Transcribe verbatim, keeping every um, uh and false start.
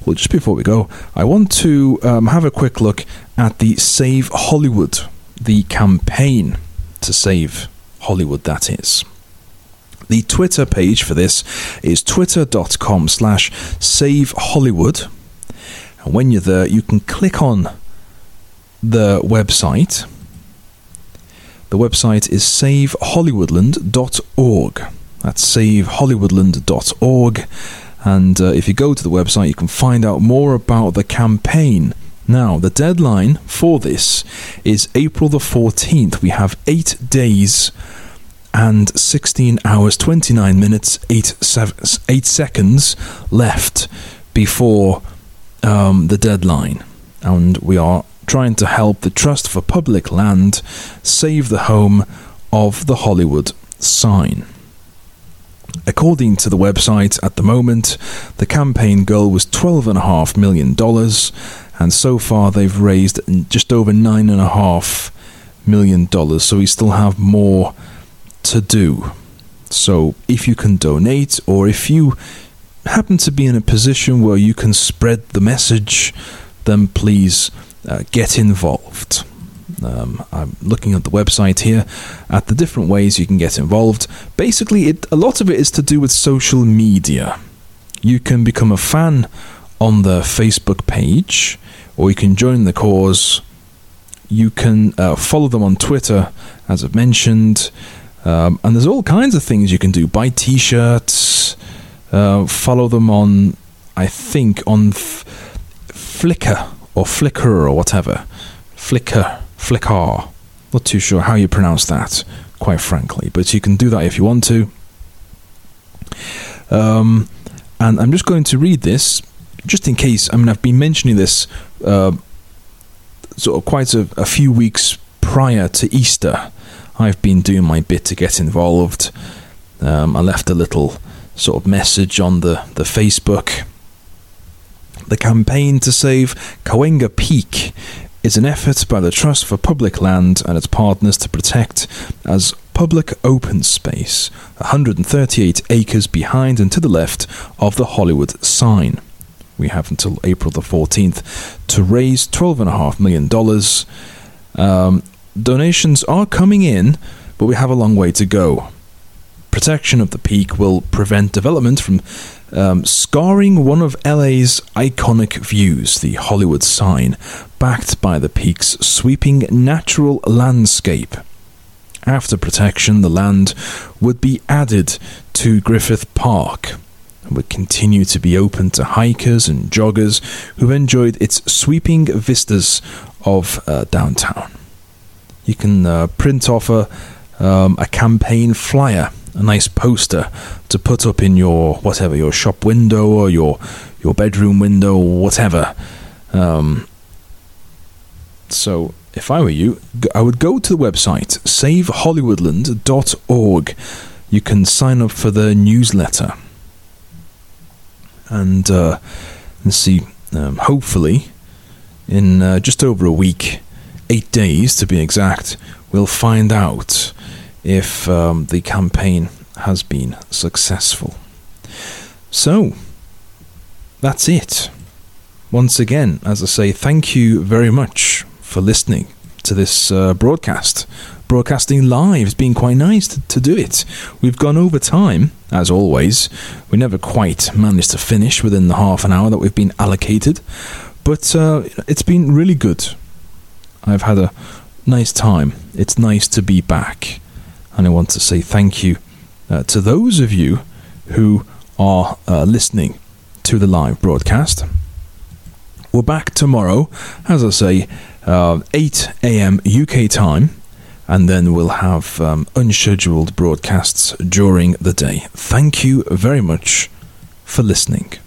Well, just before we go, I want to um, have a quick look at the Save Hollywood, the campaign to save Hollywood, that is. The Twitter page for this is twitter.com slash save Hollywood. And when you're there, you can click on the website. The website is save hollywoodland dot org. That's save hollywoodland dot org. And uh, if you go to the website, you can find out more about the campaign. Now, the deadline for this is April the fourteenth. We have eight days and sixteen hours, twenty-nine minutes, eight, seven, eight seconds left before um, the deadline. And we are trying to help the Trust for Public Land save the home of the Hollywood sign. According to the website, at the moment, the campaign goal was twelve point five million dollars, and so far they've raised just over nine point five million dollars, so we still have more to do. So if you can donate, or if you happen to be in a position where you can spread the message, then please uh, get involved. Um, I'm looking at the website here at the different ways you can get involved. Basically, it, a lot of it is to do with social media. You can become a fan on the Facebook page, or you can join the cause. You can uh, follow them on Twitter, as I've mentioned. Um, and there's all kinds of things you can do. Buy t-shirts, uh, follow them on, I think, on F- Flickr or Flickr or whatever. Flickr, Flickr. Not too sure how you pronounce that, quite frankly. But you can do that if you want to. Um, and I'm just going to read this, just in case. I mean, I've been mentioning this uh, sort of quite a, a few weeks prior to Easter. I've been doing my bit to get involved. Um, I left a little sort of message on the, the Facebook. The campaign to save Cahuenga Peak is an effort by the Trust for Public Land and its partners to protect as public open space one hundred thirty-eight acres behind and to the left of the Hollywood sign. We have until April the fourteenth to raise twelve point five million dollars. Um, donations are coming in, but we have a long way to go. Protection of the peak will prevent development from um, scarring one of L A's iconic views, the Hollywood sign, backed by the peak's sweeping natural landscape. After protection, the land would be added to Griffith Park and would continue to be open to hikers and joggers who've enjoyed its sweeping vistas of uh, downtown. You can uh, print off a, um, a campaign flyer, a nice poster to put up in your whatever, your shop window or your your bedroom window or whatever. Um, so if I were you, I would go to the website save hollywoodland dot org. You can sign up for the newsletter, and uh, let's see. Um, hopefully, in uh, just over a week, eight days to be exact, we'll find out if um, the campaign has been successful. So, that's it. Once again, as I say, thank you very much for listening to this uh, broadcast. Broadcasting live has been quite nice to, to do it. We've gone over time, as always. We never quite managed to finish within the half an hour that we've been allocated, but uh, it's been really good. I've had a nice time. It's nice to be back. And I want to say thank you uh, to those of you who are uh, listening to the live broadcast. We're back tomorrow, as I say, uh, eight a.m. U K time, and then we'll have um, unscheduled broadcasts during the day. Thank you very much for listening.